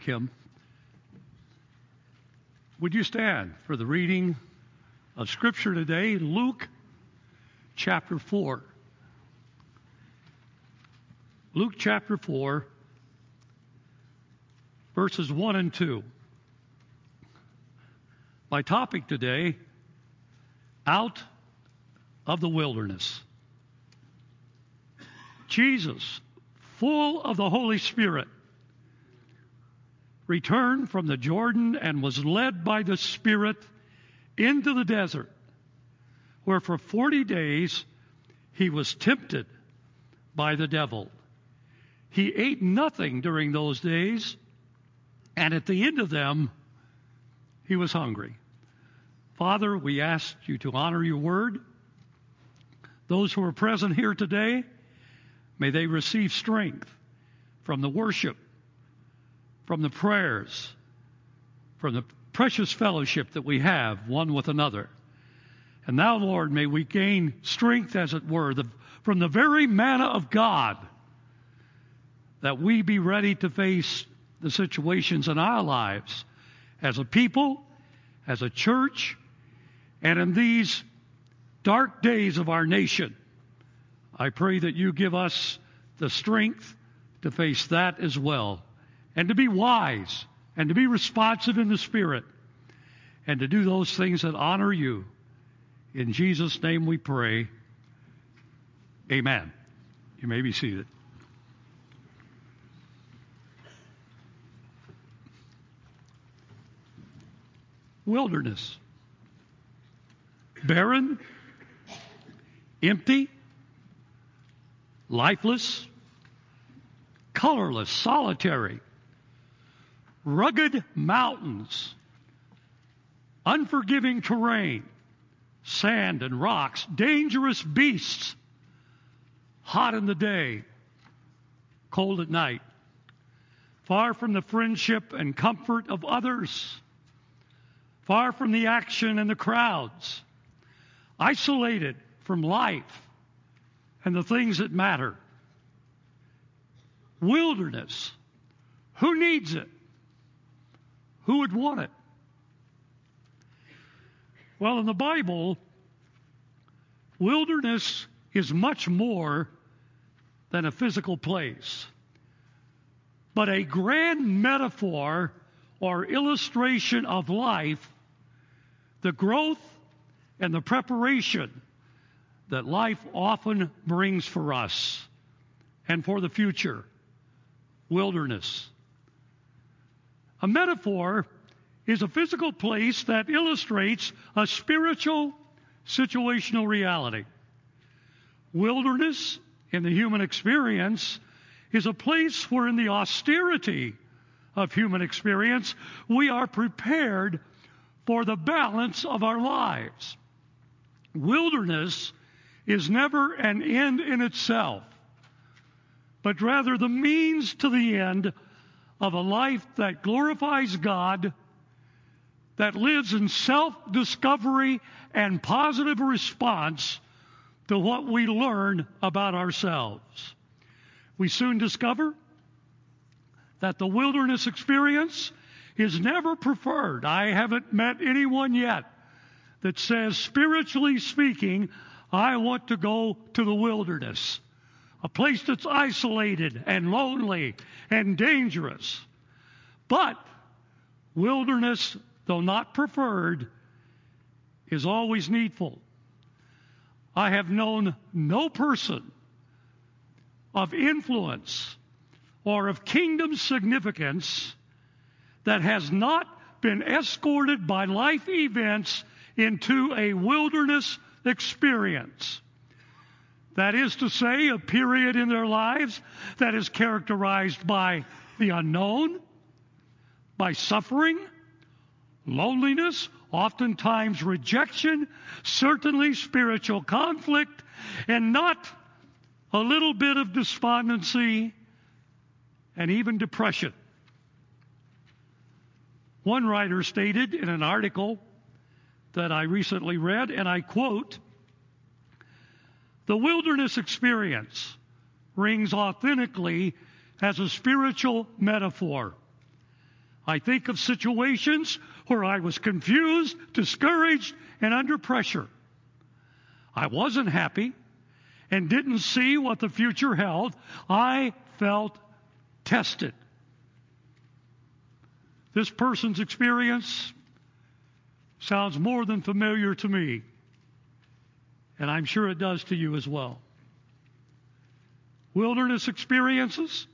Kim. Would you stand for the reading of Scripture today, Luke chapter 4. Luke chapter 4, verses 1 and 2. My topic today, out of the wilderness. Jesus, full of the Holy Spirit, returned from the Jordan and was led by the Spirit into the desert, where for 40 days he was tempted by the devil. He ate nothing during those days, and at the end of them, he was hungry. Father, we ask you to honor your word. Those who are present here today, may they receive strength from the worship, from the prayers, from the precious fellowship that we have one with another. And now, Lord, may we gain strength, as it were, from the very manna of God, that we be ready to face the situations in our lives as a people, as a church, and in these dark days of our nation. I pray that you give us the strength to face that as well, and to be wise, and to be responsive in the Spirit, and to do those things that honor you. In Jesus' name we pray. Amen. You may be seated. Wilderness. Barren, empty, lifeless, colorless, solitary, rugged mountains, unforgiving terrain, sand and rocks, dangerous beasts, hot in the day, cold at night, far from the friendship and comfort of others, far from the action and the crowds, isolated from life and the things that matter. Wilderness. Who needs it? Who would want it? Well, in the Bible, wilderness is much more than a physical place, but a grand metaphor or illustration of life, the growth and the preparation that life often brings for us and for the future. Wilderness. A metaphor is a physical place that illustrates a spiritual situational reality. Wilderness, in the human experience, is a place where in the austerity of human experience, we are prepared for the balance of our lives. Wilderness is never an end in itself, but rather the means to the end of a life that glorifies God, that lives in self-discovery and positive response to what we learn about ourselves. We soon discover that the wilderness experience is never preferred. I haven't met anyone yet that says, spiritually speaking, I want to go to the wilderness, a place that's isolated and lonely and dangerous. But wilderness, though not preferred, is always needful. I have known no person of influence or of kingdom significance that has not been escorted by life events into a wilderness experience. That is to say, a period in their lives that is characterized by the unknown, by suffering, loneliness, oftentimes rejection, certainly spiritual conflict, and not a little bit of despondency and even depression. One writer stated in an article that I recently read, and I quote, "The wilderness experience rings authentically as a spiritual metaphor. I think of situations where I was confused, discouraged, and under pressure. I wasn't happy and didn't see what the future held. I felt tested. This person's experience sounds more than familiar to me, and I'm sure it does to you as well. Wilderness experiences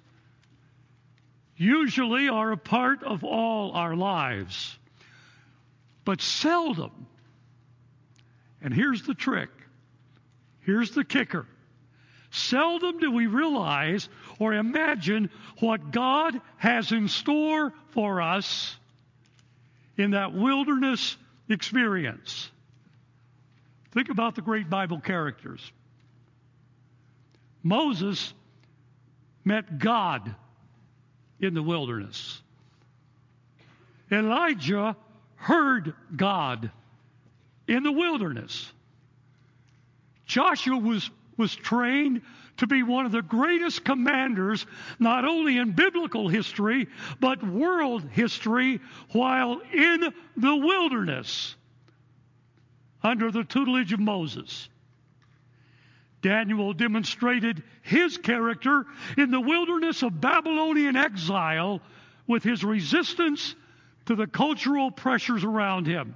usually are a part of all our lives, but seldom, and here's the trick, here's the kicker, seldom do we realize or imagine what God has in store for us in that wilderness experience. Think about the great Bible characters. Moses met God in the wilderness. Elijah heard God in the wilderness. Joshua was trained to be one of the greatest commanders, not only in biblical history, but world history, while in the wilderness under the tutelage of Moses. Daniel demonstrated his character in the wilderness of Babylonian exile with his resistance to the cultural pressures around him.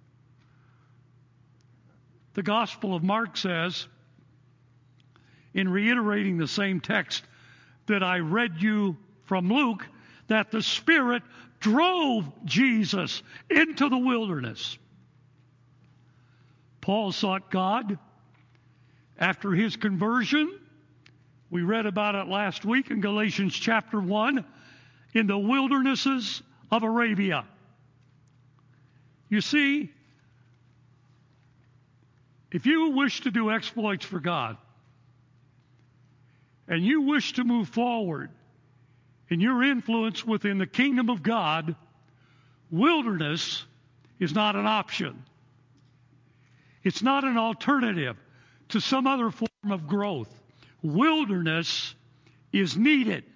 The Gospel of Mark says, in reiterating the same text that I read you from Luke, that the Spirit drove Jesus into the wilderness. Paul sought God after his conversion. We read about it last week in Galatians chapter 1, in the wildernesses of Arabia. You see, if you wish to do exploits for God, and you wish to move forward in your influence within the kingdom of God, wilderness is not an option. It's not an alternative to some other form of growth. Wilderness is needed.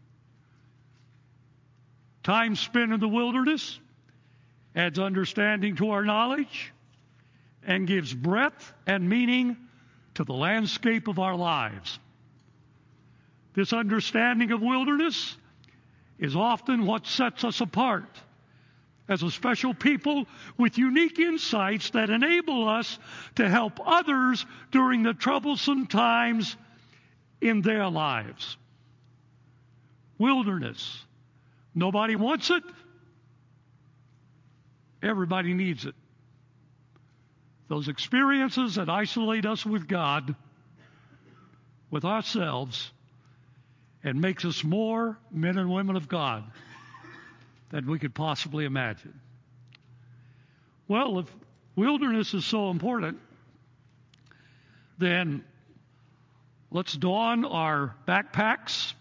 Time spent in the wilderness adds understanding to our knowledge and gives breadth and meaning to the landscape of our lives. This understanding of wilderness is often what sets us apart as a special people with unique insights that enable us to help others during the troublesome times in their lives. Wilderness. Nobody wants it. Everybody needs it. Those experiences that isolate us with God, with ourselves, and makes us more men and women of God than we could possibly imagine. Well, if wilderness is so important, then let's don our backpacks,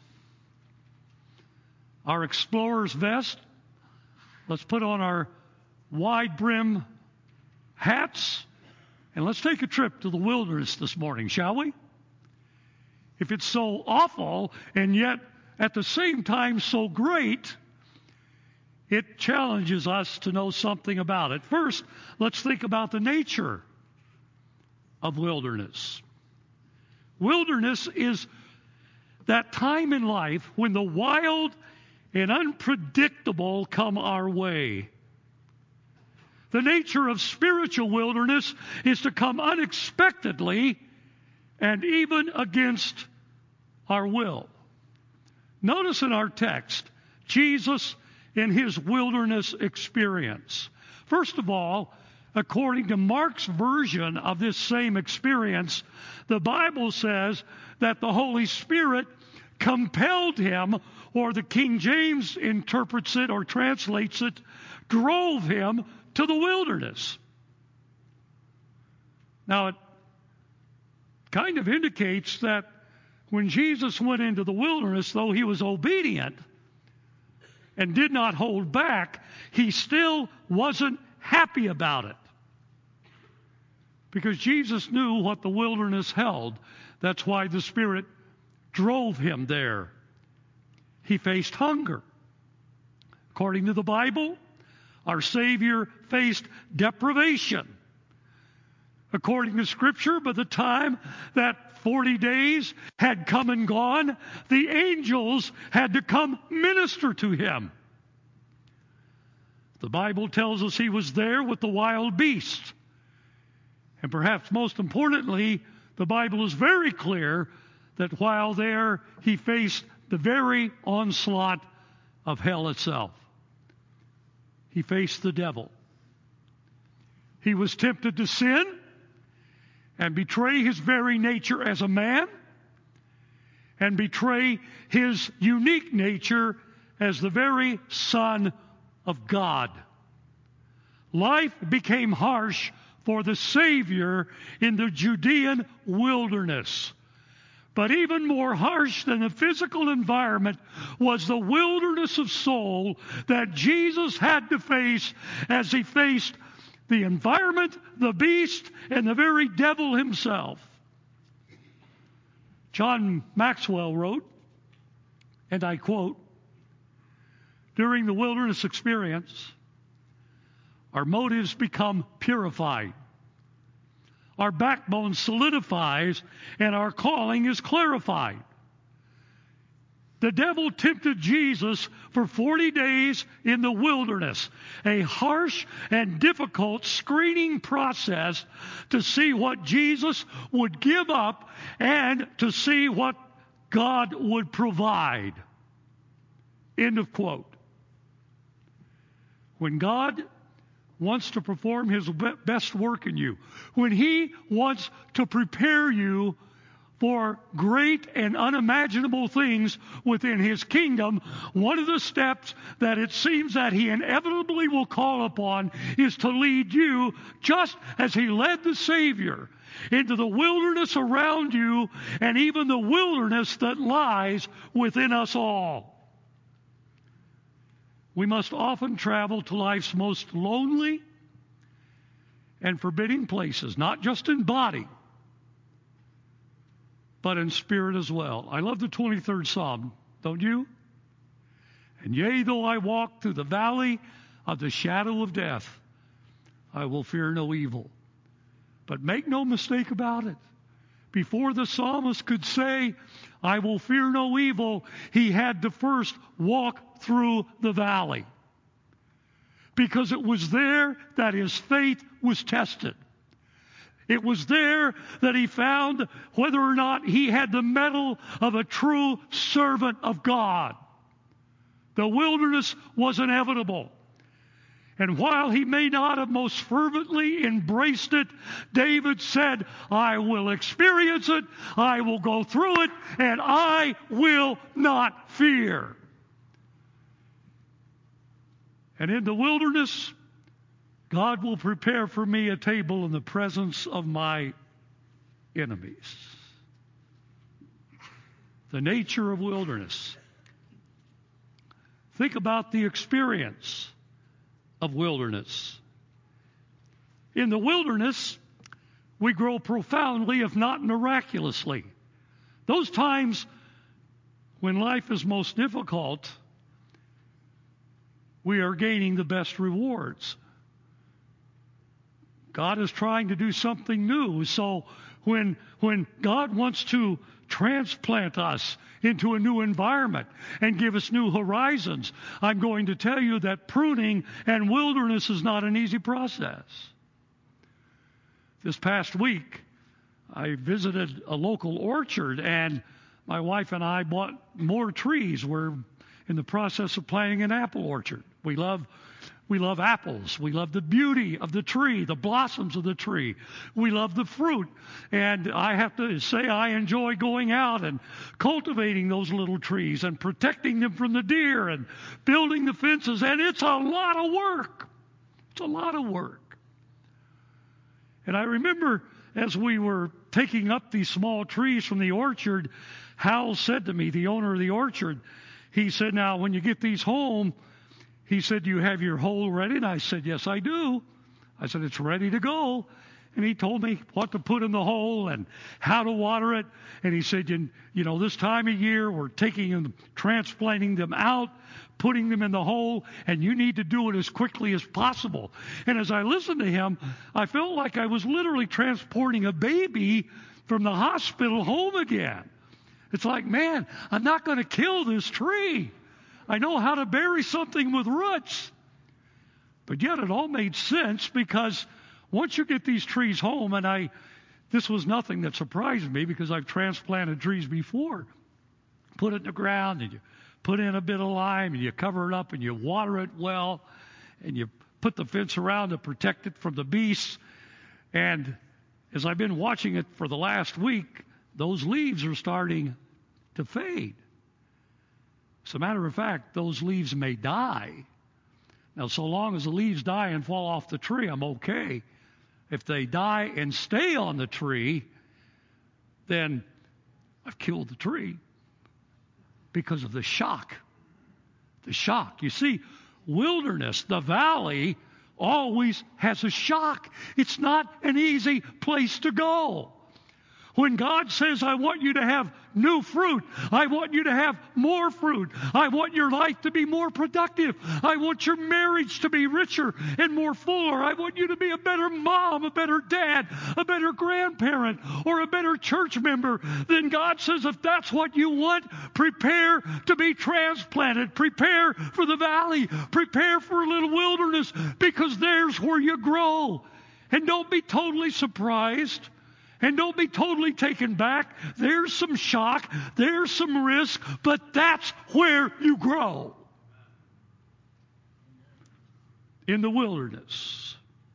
our explorer's vest. Let's put on our wide brim hats, and let's take a trip to the wilderness this morning, shall we? If it's so awful and yet at the same time so great, it challenges us to know something about it. First, let's think about the nature of wilderness. Wilderness is that time in life when the wild and unpredictable come our way. The nature of spiritual wilderness is to come unexpectedly and even against our will. Notice in our text, Jesus in his wilderness experience. First of all, according to Mark's version of this same experience, the Bible says that the Holy Spirit compelled him, or the King James interprets it or translates it, drove him to the wilderness. Now, it kind of indicates that when Jesus went into the wilderness, though he was obedient and did not hold back, he still wasn't happy about it. Because Jesus knew what the wilderness held. That's why the Spirit drove him there. He faced hunger, According to the Bible, our Savior faced deprivation. According to Scripture, by the time that 40 days had come and gone, the angels had to come minister to him. The Bible tells us he was there with the wild beasts. And perhaps most importantly, the Bible is very clear that while there, he faced the very onslaught of hell itself. He faced the devil. He was tempted to sin and betray his very nature as a man and betray his unique nature as the very Son of God. Life became harsh for the Savior in the Judean wilderness. But even more harsh than the physical environment was the wilderness of soul that Jesus had to face as he faced the environment, the beast, and the very devil himself. John Maxwell wrote, and I quote, "During the wilderness experience, our motives become purified. Our backbone solidifies and our calling is clarified. The devil tempted Jesus for 40 days in the wilderness, a harsh and difficult screening process to see what Jesus would give up and to see what God would provide." End of quote. When God wants to perform his best work in you, when he wants to prepare you for great and unimaginable things within his kingdom, one of the steps that it seems that he inevitably will call upon is to lead you, just as he led the Savior, into the wilderness around you and even the wilderness that lies within us all. We must often travel to life's most lonely and forbidding places, not just in body, but in spirit as well. I love the 23rd Psalm, don't you? "And yea, though I walk through the valley of the shadow of death, I will fear no evil." But make no mistake about it. Before the psalmist could say, "I will fear no evil," he had to first walk through the valley. Because it was there that his faith was tested. It was there that he found whether or not he had the mettle of a true servant of God. The wilderness was inevitable. And while he may not have most fervently embraced it, David said, "I will experience it, I will go through it, and I will not fear." And in the wilderness, God will prepare for me a table in the presence of my enemies. The nature of wilderness. Think about the experience of wilderness. In the wilderness, we grow profoundly, if not miraculously. Those times when life is most difficult, we are gaining the best rewards. God is trying to do something new. So when God wants to transplant us into a new environment and give us new horizons, I'm going to tell you that pruning and wilderness is not an easy process. This past week, I visited a local orchard, and my wife and I bought more trees. We're in the process of planting an apple orchard. We love apples. We love the beauty of the tree, the blossoms of the tree. We love the fruit. And I have to say I enjoy going out and cultivating those little trees and protecting them from the deer and building the fences. And it's a lot of work. It's a lot of work. And I remember as we were taking up these small trees from the orchard, Hal said to me, the owner of the orchard, he said, "Now, when you get these home," he said, "do you have your hole ready?" And I said, "Yes, I do." I said, "It's ready to go." And he told me what to put in the hole and how to water it. And he said, this time of year, we're taking them, transplanting them out, putting them in the hole, and you need to do it as quickly as possible. And as I listened to him, I felt like I was literally transporting a baby from the hospital home again. It's like, man, I'm not going to kill this tree. I know how to bury something with roots. But yet it all made sense, because once you get these trees home, and this was nothing that surprised me, because I've transplanted trees before. Put it in the ground, and you put in a bit of lime, and you cover it up, and you water it well, and you put the fence around to protect it from the beasts. And as I've been watching it for the last week, those leaves are starting to fade. As a matter of fact, those leaves may die. Now, so long as the leaves die and fall off the tree, I'm okay. If they die and stay on the tree, then I've killed the tree because of the shock. The shock. You see, wilderness, the valley, always has a shock. It's not an easy place to go. When God says, I want you to have new fruit, I want you to have more fruit, I want your life to be more productive, I want your marriage to be richer and more fuller, I want you to be a better mom, a better dad, a better grandparent, or a better church member, then God says, if that's what you want, prepare to be transplanted, prepare for the valley, prepare for a little wilderness, because there's where you grow. And don't be totally surprised. And don't be totally taken back. There's some shock. There's some risk. But that's where you grow. In the wilderness.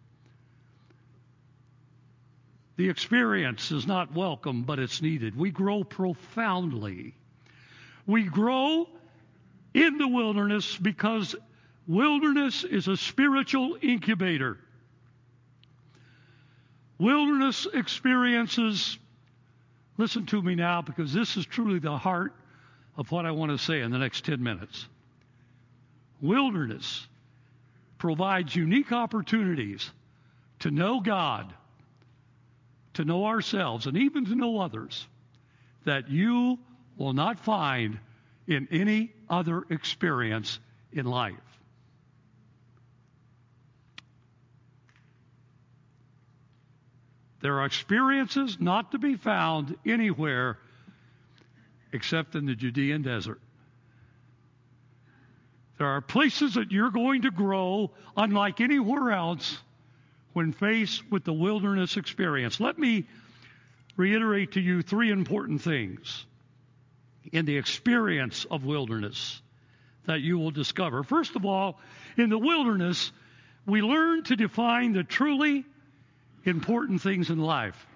The experience is not welcome, but it's needed. We grow profoundly. We grow in the wilderness because wilderness is a spiritual incubator. Wilderness experiences, listen to me now, because this is truly the heart of what I want to say in the next 10 minutes. Wilderness provides unique opportunities to know God, to know ourselves, and even to know others that you will not find in any other experience in life. There are experiences not to be found anywhere except in the Judean desert. There are places that you're going to grow unlike anywhere else when faced with the wilderness experience. Let me reiterate to you three important things in the experience of wilderness that you will discover. First of all, in the wilderness, we learn to define the truly important things in life.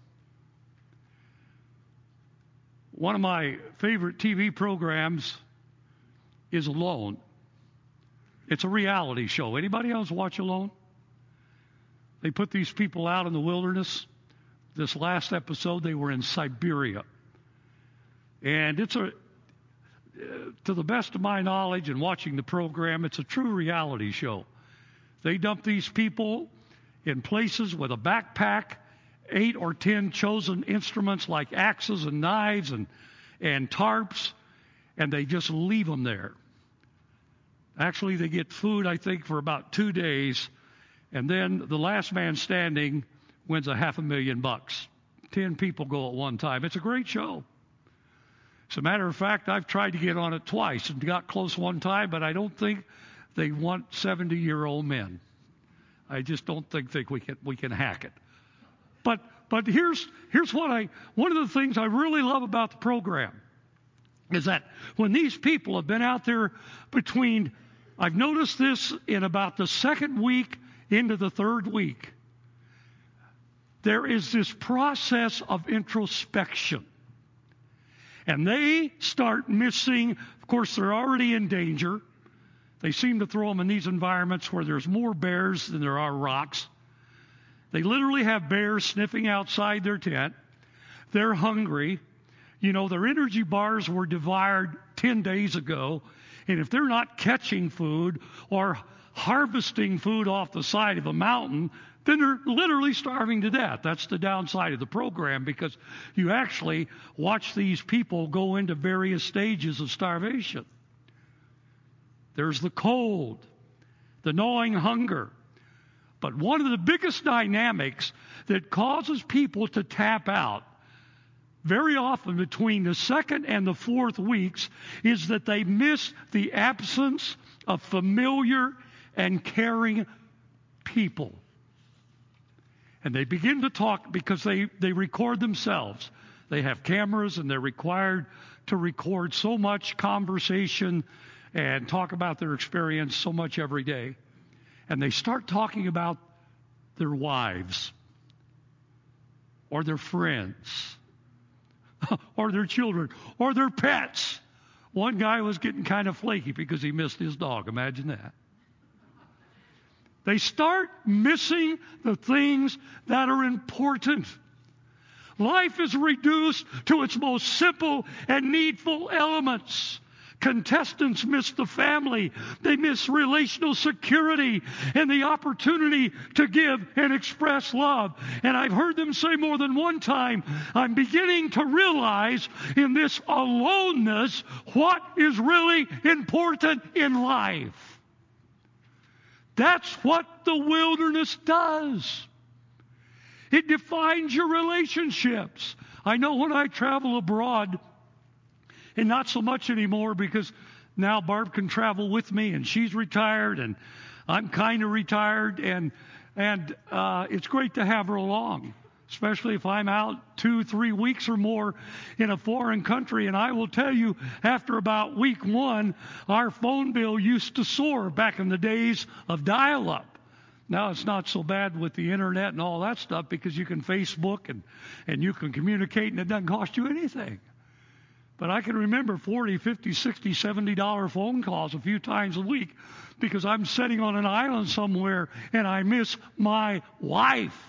One of my favorite TV programs is Alone. It's a reality show. Anybody else watch Alone? They put these people out in the wilderness. This last episode, they were in Siberia. And it's to the best of my knowledge and watching the program, it's a true reality show. They dump these people in places with a backpack, 8 or 10 chosen instruments like axes and knives and tarps, and they just leave them there. Actually, they get food, I think, for about 2 days, and then the last man standing wins $500,000. 10 people go at one time. It's a great show. As a matter of fact, I've tried to get on it twice and got close one time, but I don't think they want 70-year-old men. I just don't think we can hack it. But here's one of the things I really love about the program is that when these people have been out there I've noticed this in about the second week into the third week, there is this process of introspection. And they start missing, of course, they're already in danger. They seem to throw them in these environments where there's more bears than there are rocks. They literally have bears sniffing outside their tent. They're hungry. Their energy bars were devoured 10 days ago. And if they're not catching food or harvesting food off the side of a mountain, then they're literally starving to death. That's the downside of the program, because you actually watch these people go into various stages of starvation. There's the cold, the gnawing hunger. But one of the biggest dynamics that causes people to tap out very often between the second and the fourth weeks is that they miss the absence of familiar and caring people. And they begin to talk because they record themselves. They have cameras and they're required to record so much conversation and talk about their experience so much every day. And they start talking about their wives or their friends or their children or their pets. One guy was getting kind of flaky because he missed his dog. Imagine that. They start missing the things that are important. Life is reduced to its most simple and needful elements. Contestants miss the family. They miss relational security and the opportunity to give and express love. And I've heard them say more than one time, I'm beginning to realize in this aloneness what is really important in life. That's what the wilderness does. It defines your relationships. I know when I travel abroad, and not so much anymore because now Barb can travel with me and she's retired and I'm kind of retired, and it's great to have her along, especially if I'm out 2-3 weeks or more in a foreign country. And I will tell you, after about week 1, our phone bill used to soar back in the days of dial-up. Now it's not so bad with the internet and all that stuff because you can Facebook and you can communicate and it doesn't cost you anything. But I can remember $40, $50, $60, $70 phone calls a few times a week because I'm sitting on an island somewhere and I miss my wife.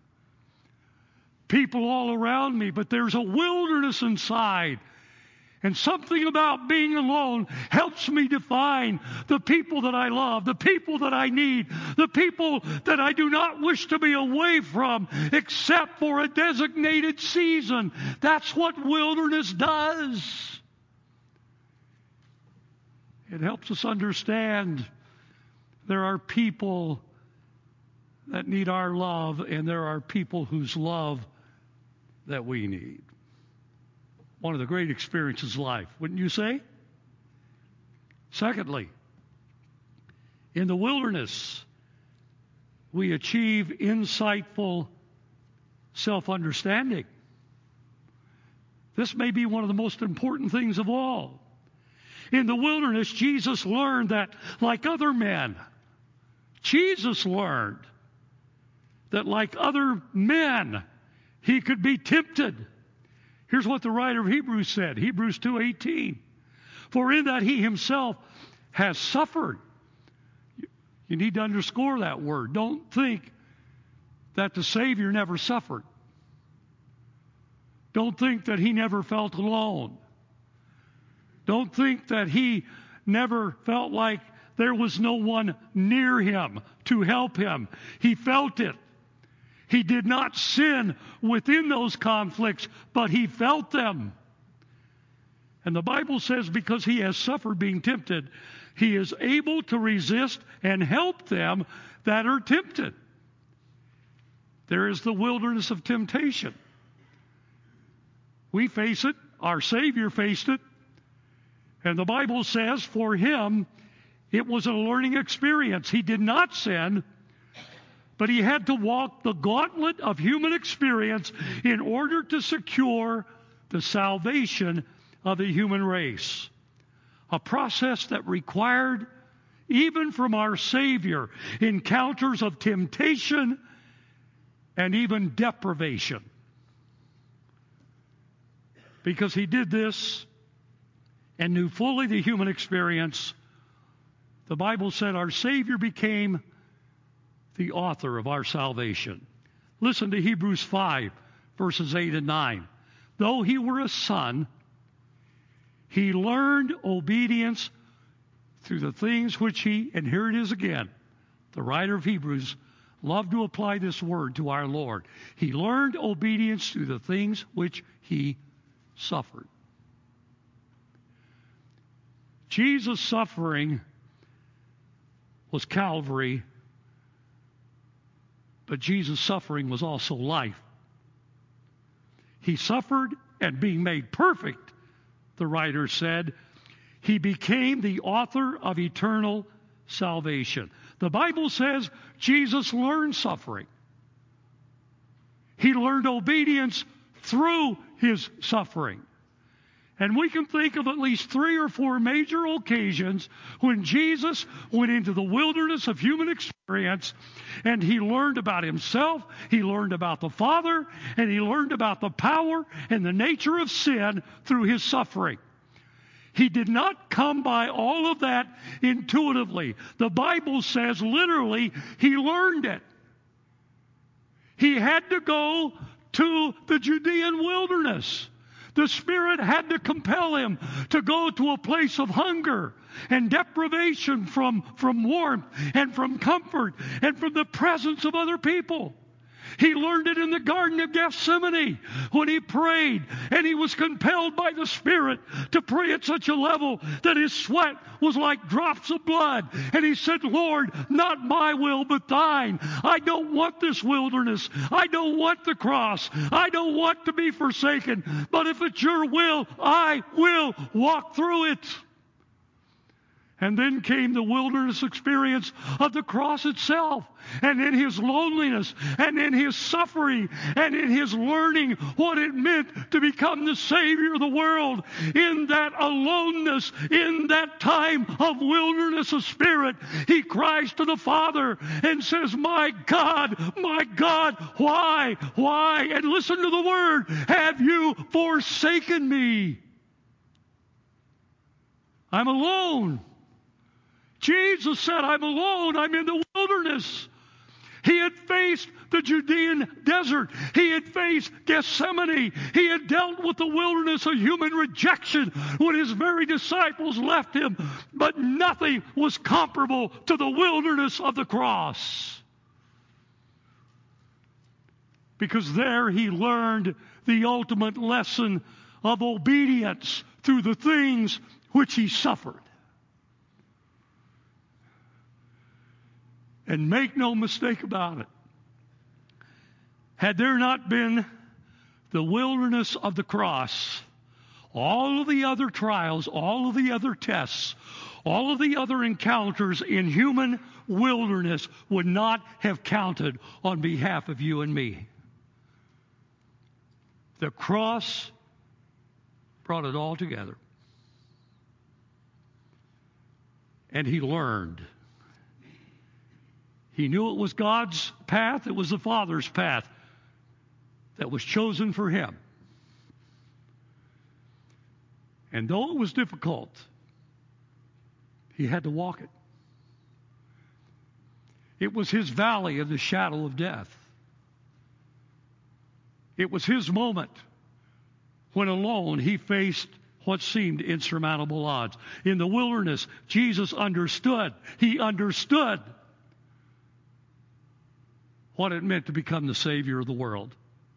People all around me, but there's a wilderness inside. And something about being alone helps me define the people that I love, the people that I need, the people that I do not wish to be away from except for a designated season. That's what wilderness does. It helps us understand there are people that need our love, and there are people whose love that we need. One of the great experiences of life, wouldn't you say? Secondly, in the wilderness, we achieve insightful self-understanding. This may be one of the most important things of all. In the wilderness, Jesus learned that, like other men, Jesus learned that, like other men, he could be tempted. Here's what the writer of Hebrews said, Hebrews 2:18. For in that he himself has suffered. You need to underscore that word. Don't think that the Savior never suffered. Don't think that he never felt alone. Don't think that he never felt like there was no one near him to help him. He felt it. He did not sin within those conflicts, but he felt them. And the Bible says because he has suffered being tempted, he is able to resist and help them that are tempted. There is the wilderness of temptation. We face it. Our Savior faced it. And the Bible says for him, it was a learning experience. He did not sin, but he had to walk the gauntlet of human experience in order to secure the salvation of the human race. A process that required, even from our Savior, encounters of temptation and even deprivation. Because he did this and knew fully the human experience, the Bible said our Savior became the author of our salvation. Listen to Hebrews 5, verses 8 and 9. Though he were a son, he learned obedience through the things which he, and here it is again, the writer of Hebrews love to apply this word to our Lord. He learned obedience through the things which he suffered. Jesus' suffering was Calvary, but Jesus' suffering was also life. He suffered, and being made perfect, the writer said, he became the author of eternal salvation. The Bible says Jesus learned suffering. He learned obedience through his suffering. And we can think of at least 3 or 4 major occasions when Jesus went into the wilderness of human experience and he learned about himself, he learned about the Father, and he learned about the power and the nature of sin through his suffering. He did not come by all of that intuitively. The Bible says literally he learned it. He had to go to the Judean wilderness. The Spirit had to compel him to go to a place of hunger and deprivation from warmth and from comfort and from the presence of other people. He learned it in the Garden of Gethsemane when he prayed, and he was compelled by the Spirit to pray at such a level that his sweat was like drops of blood. And he said, Lord, not my will but thine. I don't want this wilderness. I don't want the cross. I don't want to be forsaken. But if it's your will, I will walk through it. And then came the wilderness experience of the cross itself. And in his loneliness, and in his suffering, and in his learning what it meant to become the Savior of the world. In that aloneness, in that time of wilderness of spirit, he cries to the Father and says, my God, why? And listen to the word, have you forsaken me? I'm alone. Jesus said, I'm alone. I'm in the wilderness. He had faced the Judean desert. He had faced Gethsemane. He had dealt with the wilderness of human rejection when his very disciples left him. But nothing was comparable to the wilderness of the cross. Because there he learned the ultimate lesson of obedience through the things which he suffered. And make no mistake about it, had there not been the wilderness of the cross, all of the other trials, all of the other tests, all of the other encounters in human wilderness would not have counted on behalf of you and me. The cross brought it all together. And he learned. He knew it was God's path. It was the Father's path that was chosen for him. And though it was difficult, he had to walk it. It was his valley of the shadow of death. It was his moment when alone he faced what seemed insurmountable odds. In the wilderness, Jesus understood. He understood what it meant to become the Savior of the world.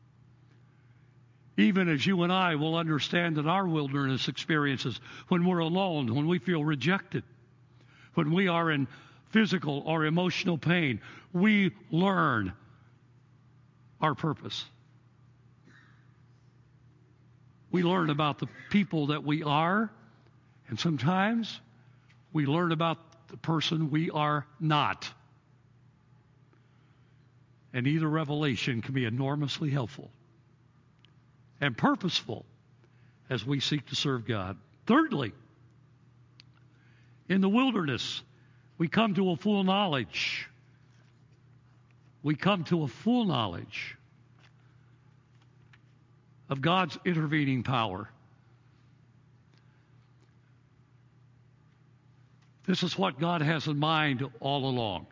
Even as you and I will understand that our wilderness experiences, when we're alone, when we feel rejected, when we are in physical or emotional pain, we learn our purpose. We learn about the people that we are, and sometimes we learn about the person we are not. And either revelation can be enormously helpful and purposeful as we seek to serve God. Thirdly, in the wilderness, we come to a full knowledge. We come to a full knowledge of God's intervening power. This is what God has in mind all along.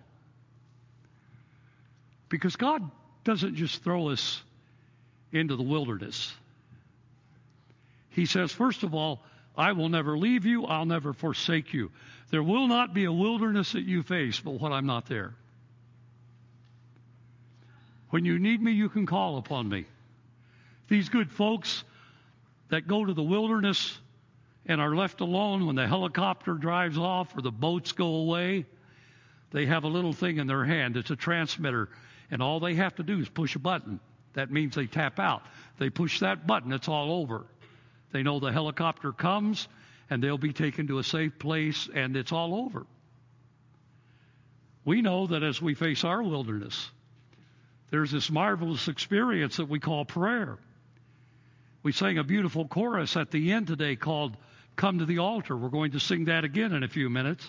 Because God doesn't just throw us into the wilderness. He says, first of all, I will never leave you, I'll never forsake you. There will not be a wilderness that you face, but when I'm not there. When you need me, you can call upon me. These good folks that go to the wilderness and are left alone when the helicopter drives off or the boats go away, they have a little thing in their hand. It's a transmitter, and all they have to do is push a button. That means they tap out. They push that button, it's all over. They know the helicopter comes, and they'll be taken to a safe place, and it's all over. We know that as we face our wilderness, there's this marvelous experience that we call prayer. We sang a beautiful chorus at the end today called Come to the Altar. We're going to sing that again in a few minutes.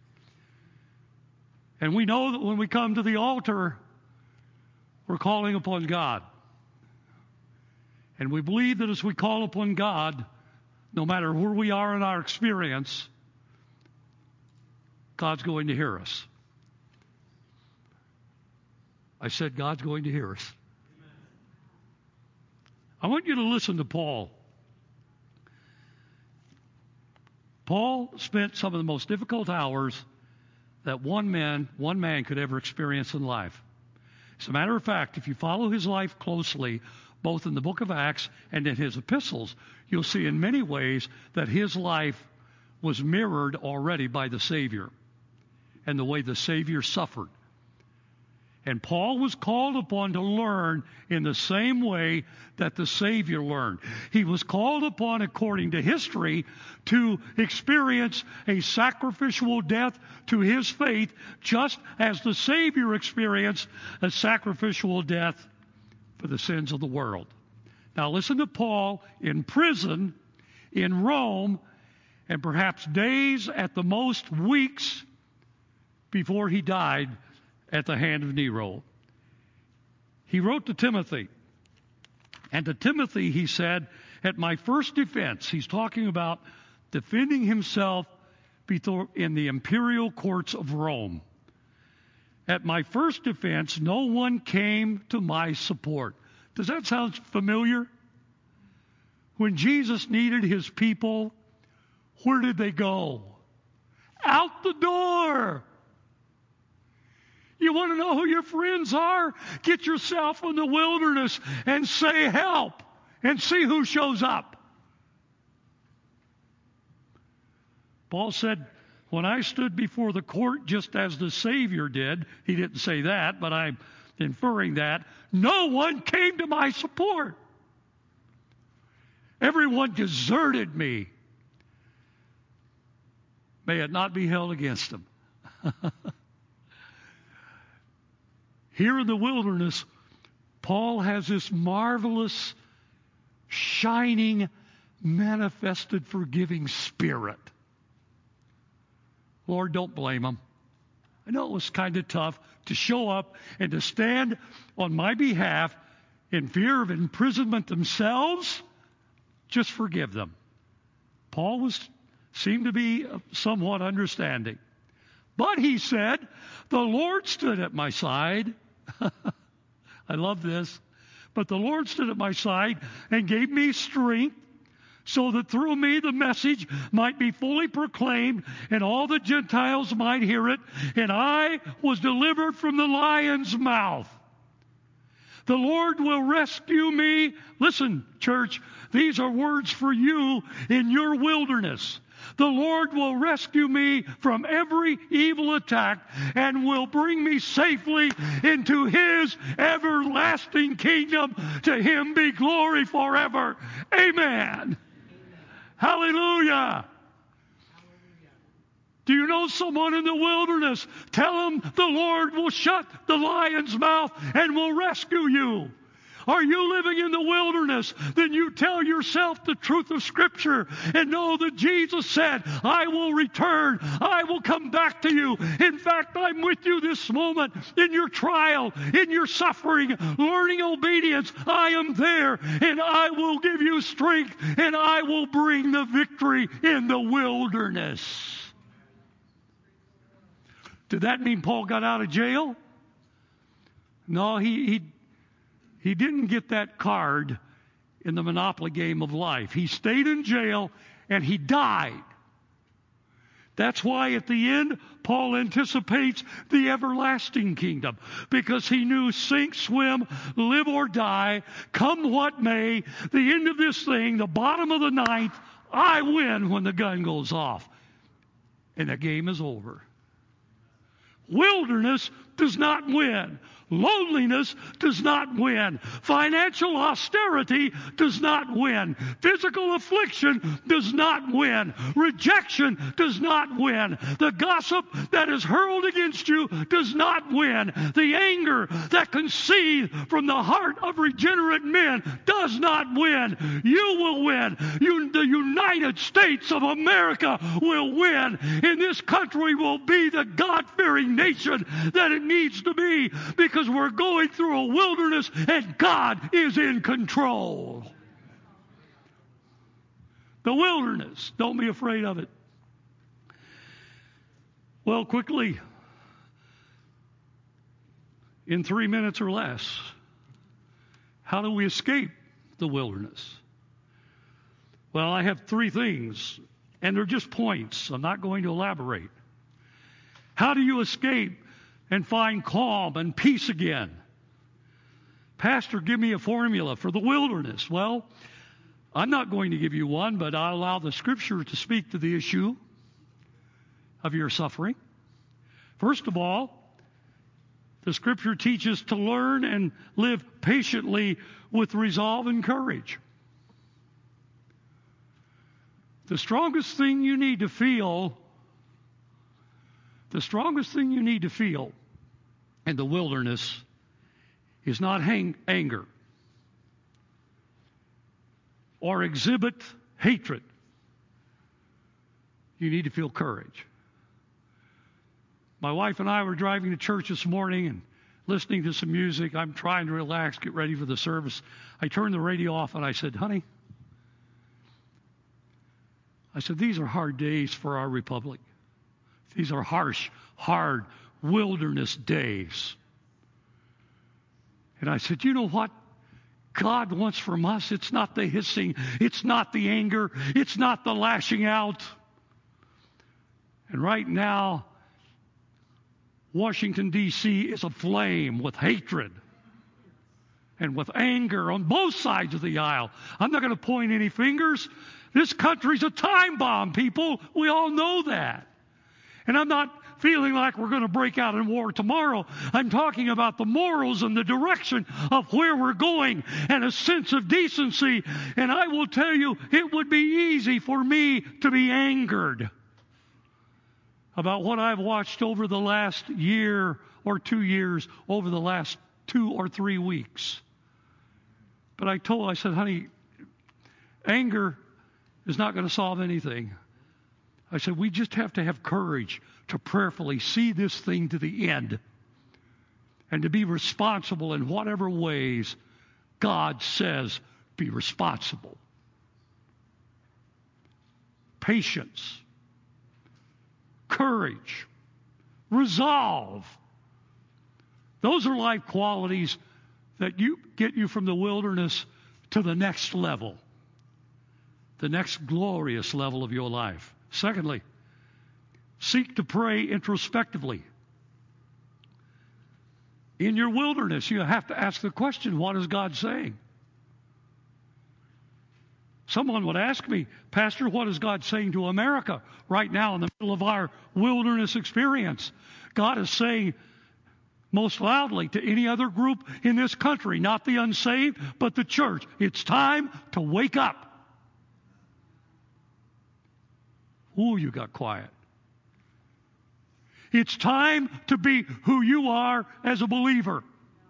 And we know that when we come to the altar, we're calling upon God. And we believe that as we call upon God, no matter where we are in our experience, God's going to hear us. I said God's going to hear us. I want you to listen to Paul. Paul spent some of the most difficult hours that one man could ever experience in life. As a matter of fact, if you follow his life closely, both in the book of Acts and in his epistles, you'll see in many ways that his life was mirrored already by the Savior and the way the Savior suffered. And Paul was called upon to learn in the same way that the Savior learned. He was called upon, according to history, to experience a sacrificial death to his faith, just as the Savior experienced a sacrificial death for the sins of the world. Now listen to Paul in prison in Rome, and perhaps days, at the most weeks, before he died at the hand of Nero. He wrote to Timothy, and to Timothy he said, at my first defense, he's talking about defending himself in the imperial courts of Rome. At my first defense, no one came to my support. Does that sound familiar? When Jesus needed his people, where did they go? Out the door. You want to know who your friends are? Get yourself in the wilderness and say help and see who shows up. Paul said, when I stood before the court just as the Savior did, he didn't say that, but I'm inferring that, no one came to my support. Everyone deserted me. May it not be held against them. Here in the wilderness, Paul has this marvelous, shining, manifested, forgiving spirit. Lord, don't blame them. I know it was kind of tough to show up and to stand on my behalf in fear of imprisonment themselves. Just forgive them. Paul seemed to be somewhat understanding. But he said, the Lord stood at my side. I love this. But the Lord stood at my side and gave me strength so that through me the message might be fully proclaimed and all the Gentiles might hear it. And I was delivered from the lion's mouth. The Lord will rescue me. Listen, church, these are words for you in your wilderness. The Lord will rescue me from every evil attack and will bring me safely into His everlasting kingdom. To Him be glory forever. Amen. Hallelujah. Do you know someone in the wilderness? Tell them the Lord will shut the lion's mouth and will rescue you. Are you living in the wilderness? Then you tell yourself the truth of Scripture and know that Jesus said, I will return. I will come back to you. In fact, I'm with you this moment in your trial, in your suffering, learning obedience. I am there, and I will give you strength, and I will bring the victory in the wilderness. Did that mean Paul got out of jail? No, he didn't get that card in the Monopoly game of life. He stayed in jail and he died. That's why at the end, Paul anticipates the everlasting kingdom, because he knew sink, swim, live or die, come what may, the end of this thing, the bottom of the ninth, I win when the gun goes off. And the game is over. Wilderness does not win. Loneliness does not win. Financial austerity does not win. Physical affliction does not win. Rejection does not win. The gossip that is hurled against you does not win. The anger that can seethe from the heart of regenerate men does not win. You will win. The United States of America will win. And this country will be the God-fearing nation that it needs to be, because we're going through a wilderness and God is in control. The wilderness. Don't be afraid of it. Well, quickly, in 3 minutes or less, how do we escape the wilderness? Well, I have 3 things, and they're just points. I'm not going to elaborate. How do you escape and find calm and peace again? Pastor, give me a formula for the wilderness. Well, I'm not going to give you one, but I'll allow the Scripture to speak to the issue of your suffering. First of all, the Scripture teaches to learn and live patiently with resolve and courage. The strongest thing you need to feel in the wilderness is not anger or exhibit hatred. You need to feel courage. My wife and I were driving to church this morning and listening to some music. I'm trying to relax, get ready for the service. I turned the radio off and I said, honey, these are hard days for our republic. These are harsh, hard wilderness days. And I said, you know what God wants from us? It's not the hissing. It's not the anger. It's not the lashing out. And right now, Washington, D.C. is aflame with hatred and with anger on both sides of the aisle. I'm not going to point any fingers. This country's a time bomb, people. We all know that. And I'm not feeling like we're going to break out in war tomorrow. I'm talking about the morals and the direction of where we're going and a sense of decency. And I will tell you, it would be easy for me to be angered about what I've watched over the last year or 2 years, over the last 2 or 3 weeks. But I said, honey, anger is not going to solve anything. I said, we just have to have courage to prayerfully see this thing to the end and to be responsible in whatever ways God says be responsible. Patience, courage, resolve. Those are life qualities that get you from the wilderness to the next level, the next glorious level of your life. Secondly, seek to pray introspectively. In your wilderness, you have to ask the question, what is God saying? Someone would ask me, Pastor, what is God saying to America right now in the middle of our wilderness experience? God is saying most loudly to any other group in this country, not the unsaved, but the church, it's time to wake up. Ooh, you got quiet. It's time to be who you are as a believer.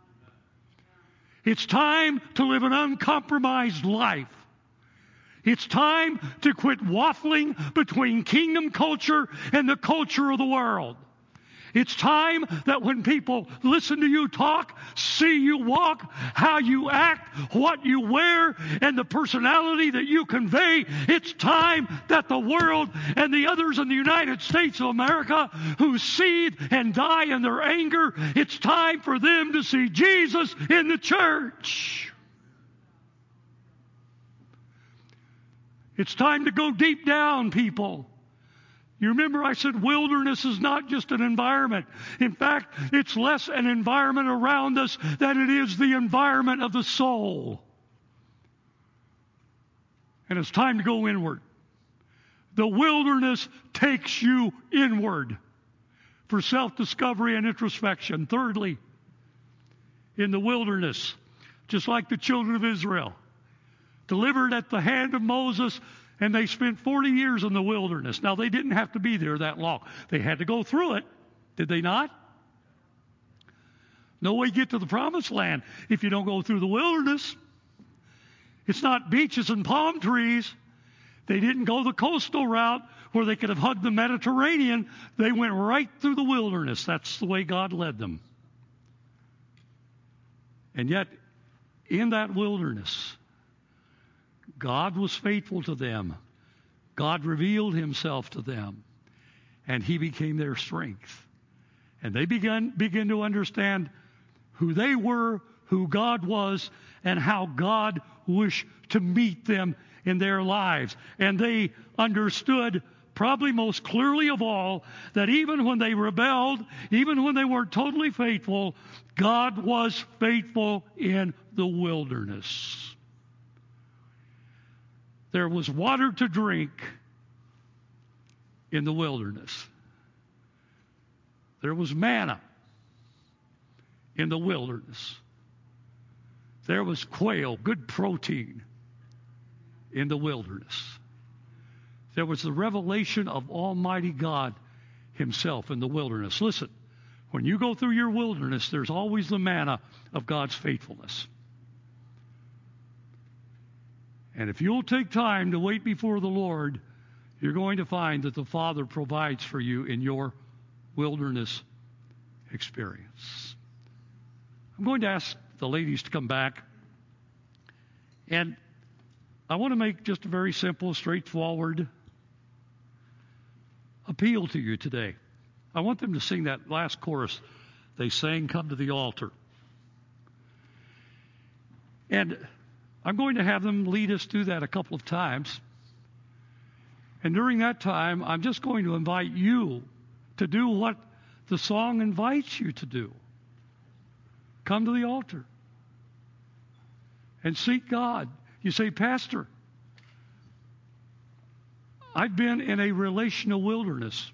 It's time to live an uncompromised life. It's time to quit waffling between kingdom culture and the culture of the world. It's time that when people listen to you talk, see you walk, how you act, what you wear, and the personality that you convey, it's time that the world and the others in the United States of America who seethe and die in their anger, it's time for them to see Jesus in the church. It's time to go deep down, people. You remember I said wilderness is not just an environment. In fact, it's less an environment around us than it is the environment of the soul. And it's time to go inward. The wilderness takes you inward for self-discovery and introspection. Thirdly, in the wilderness, just like the children of Israel, delivered at the hand of Moses, and they spent 40 years in the wilderness. Now, they didn't have to be there that long. They had to go through it, did they not? No way to get to the promised land if you don't go through the wilderness. It's not beaches and palm trees. They didn't go the coastal route where they could have hugged the Mediterranean. They went right through the wilderness. That's the way God led them. And yet, in that wilderness, God was faithful to them. God revealed himself to them. And he became their strength. And they began to understand who they were, who God was, and how God wished to meet them in their lives. And they understood, probably most clearly of all, that even when they rebelled, even when they weren't totally faithful, God was faithful in the wilderness. There was water to drink in the wilderness. There was manna in the wilderness. There was quail, good protein, in the wilderness. There was the revelation of Almighty God himself in the wilderness. Listen, when you go through your wilderness, there's always the manna of God's faithfulness. And if you'll take time to wait before the Lord, you're going to find that the Father provides for you in your wilderness experience. I'm going to ask the ladies to come back. And I want to make just a very simple, straightforward appeal to you today. I want them to sing that last chorus they sang, "Come to the Altar." And I'm going to have them lead us through that a couple of times. And during that time, I'm just going to invite you to do what the song invites you to do. Come to the altar and seek God. You say, "Pastor, I've been in a relational wilderness.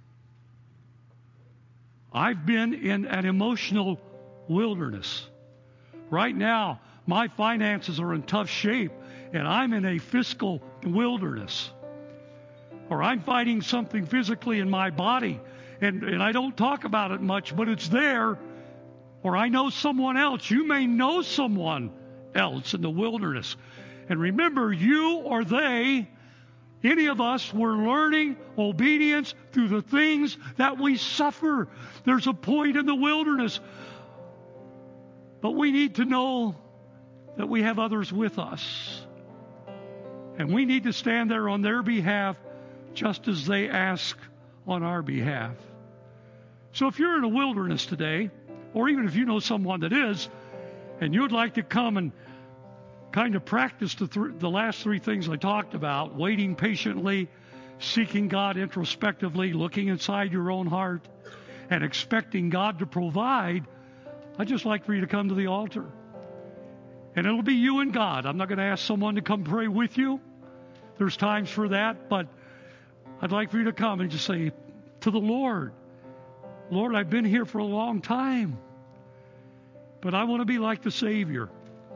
I've been in an emotional wilderness. Right now, my finances are in tough shape, and I'm in a fiscal wilderness. Or I'm fighting something physically in my body, and I don't talk about it much, but it's there. Or I know someone else." You may know someone else in the wilderness. And remember, you or they, any of us, we're learning obedience through the things that we suffer. There's a point in the wilderness. But we need to know that we have others with us. And we need to stand there on their behalf just as they ask on our behalf. So if you're in a wilderness today, or even if you know someone that is, and you'd like to come and kind of practice the last three things I talked about, waiting patiently, seeking God introspectively, looking inside your own heart, and expecting God to provide, I'd just like for you to come to the altar. And it'll be you and God. I'm not going to ask someone to come pray with you. There's times for that, but I'd like for you to come and just say to the Lord, "Lord, I've been here for a long time, but I want to be like the Savior.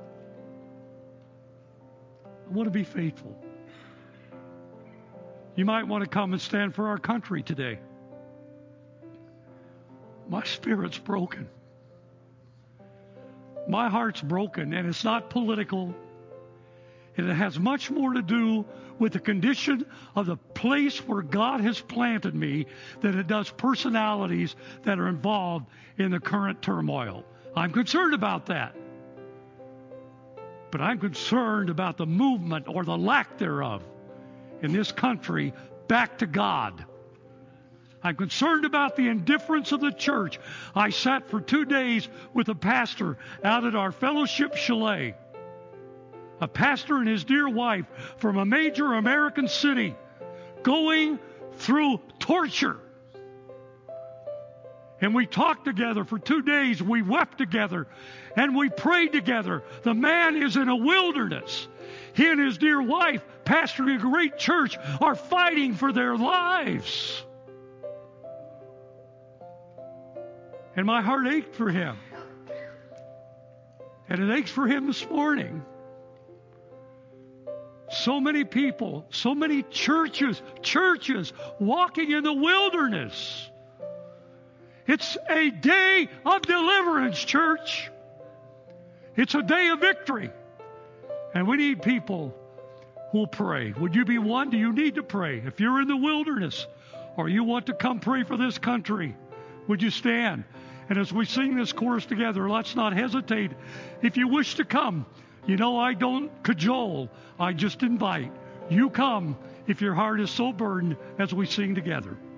I want to be faithful." You might want to come and stand for our country today. My spirit's broken. My heart's broken, and it's not political. And it has much more to do with the condition of the place where God has planted me than it does personalities that are involved in the current turmoil. I'm concerned about that. But I'm concerned about the movement or the lack thereof in this country back to God. I'm concerned about the indifference of the church. I sat for 2 days with a pastor out at our fellowship chalet. A pastor and his dear wife from a major American city going through torture. And we talked together for 2 days. We wept together. And we prayed together. The man is in a wilderness. He and his dear wife, pastoring a great church, are fighting for their lives. And my heart ached for him. And it aches for him this morning. So many people, so many churches walking in the wilderness. It's a day of deliverance, church. It's a day of victory. And we need people who will pray. Would you be one? Do you need to pray? If you're in the wilderness or you want to come pray for this country, would you stand? And as we sing this chorus together, let's not hesitate. If you wish to come, you know I don't cajole. I just invite. You come if your heart is so burdened as we sing together.